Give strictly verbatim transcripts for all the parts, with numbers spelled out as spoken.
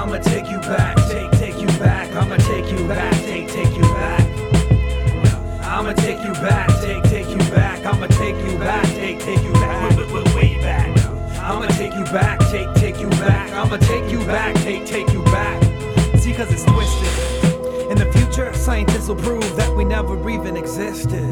I'ma take you back, take, take you back. I'ma take you back, take, take you back. I'ma take you back, take, take you back. I'ma take you back, take, take you back. Way, way, way back. I'ma take you back, take, take you back. I'ma take you back, take, take you back. See, cause it's twisted. In the future, scientists will prove that we never even existed.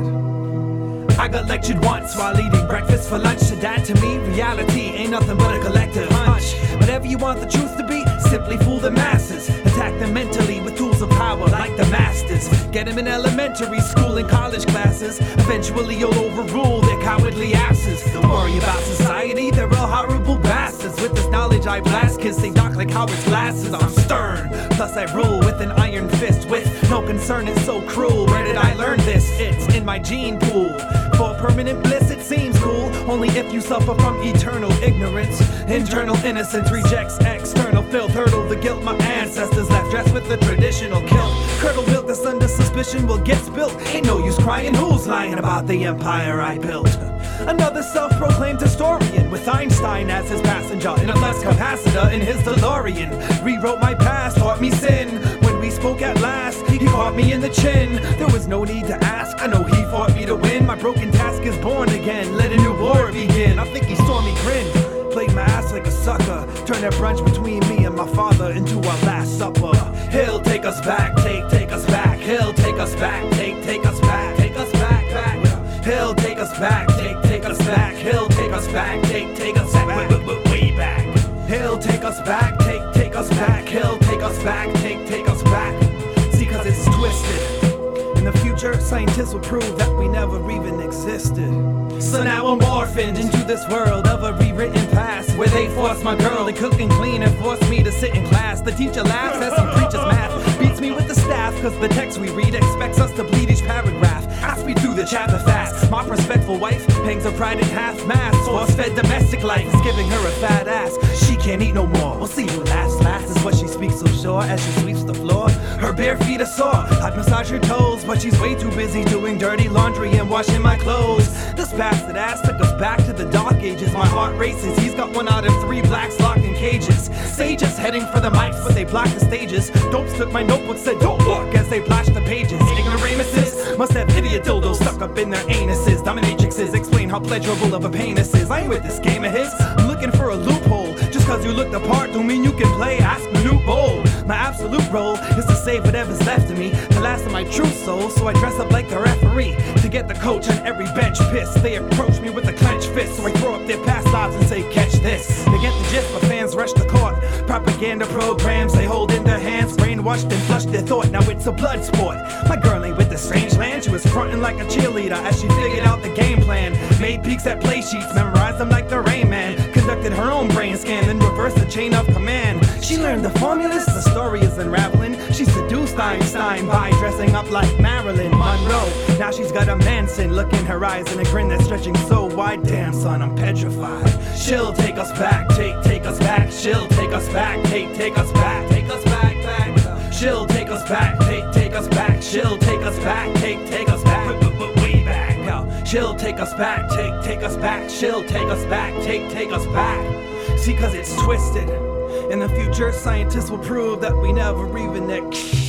I got lectured once while eating breakfast for lunch. To that, to me, reality ain't nothing but a collective hunch. Whatever you want the truth to be, simply fool the masses. Attack them mentally with tools of power like the masters. Get them in elementary school and college classes. Eventually you'll overrule their cowardly asses. Don't worry about society, they're all horrible bastards. With this knowledge I blast kids, they knock like Howard's glasses. I'm stern, plus I rule with an iron fist. With no concern, it's so cruel. Where did I learn this? It's in my gene pool. For permanent bliss it seems cool, only if you suffer from eternal ignorance. Internal innocence rejects external filth. Hurdle the guilt my ancestors left, dressed with the traditional kilt. Curdle milk that's under suspicion will get spilt. Ain't no use crying, who's lying about the empire I built? Another self-proclaimed historian with Einstein as his passenger in a flux capacitor in his DeLorean. Rewrote my past, taught me sin. When we spoke at last, he caught me in the chin. There was no need to ask, I know he fought me to win. My broken task is born again, let a new war begin. I think he saw me grin, played my ass like a sucker. Turned that brunch between me and my father into our last supper. He'll take us back, take, take us back. He'll take us back, take, take us back. Take us back, back. He'll take us back, take, take us back. He'll take us back, take, take us back. Way, way, way, way back. He'll take us back, take, take us back. He'll take us back, take, take us back. See, cause it's twisted. In the future, scientists will prove that we never even existed. So now I'm orphaned into this world of a rewritten past, where they force my girl to cook and clean and force me to sit in class. The teacher laughs as he preaches math, beats me with the staff, cause the text we read expects us to bleed each paragraph. I speed through the chapter fast. My respectful wife hangs her pride in half mast. Force-fed domestic life is giving her a fat ass. She can't eat no more, we'll see who laughs last. Is what she speaks so sure as she sweeps the floor. Her bare feet are sore, I'd massage her toes, but she's way too busy doing dirty laundry and washing my clothes. This bastard ass took us back to the dark ages. My heart races, he's got one out of three blacks locked in cages. Sages heading for the mics, but they blocked the stages. Dopes took my notebook, said don't look, as they flashed the pages. Ignoramuses must have idiot dildos stuck up in their anuses. Dominatrixes explain how pleasurable of a penis is. I ain't with this game of his, I'm looking for a loophole. Just cause you look the part don't mean you can play, ask Manute Bol. My absolute role is to save whatever's left of me, the last of my true soul, so I dress up like the referee to get the coach on every bench pissed. They approach me with a clenched fist, so I throw up their past lives and say catch this. They get the gist, but fans rush the court. Propaganda programs they hold in their hands, brainwashed and flushed their thought, now it's a blood sport. My girl ain't with the strange land, she was fronting like a cheerleader as she figured out the game plan. Made peeks at play sheets, memorized them like the Rain Man. Conducted her own brain scan, then reversed the chain of command. She learned the formulas, the story is unraveling. She seduced Einstein by dressing up like Marilyn Monroe. Now she's got a Manson look in her eyes and a grin that's stretching so wide. Damn son, I'm petrified. She'll take us back, take, take us back. She'll take us back, take, take us back. Take us back, back. She'll take us back, take, take us back. She'll take us back, take, take us back. Way back. She'll take us back, take, take us back. She'll take us back, take, take us back. See, cause it's twisted. In the future, scientists will prove that we never even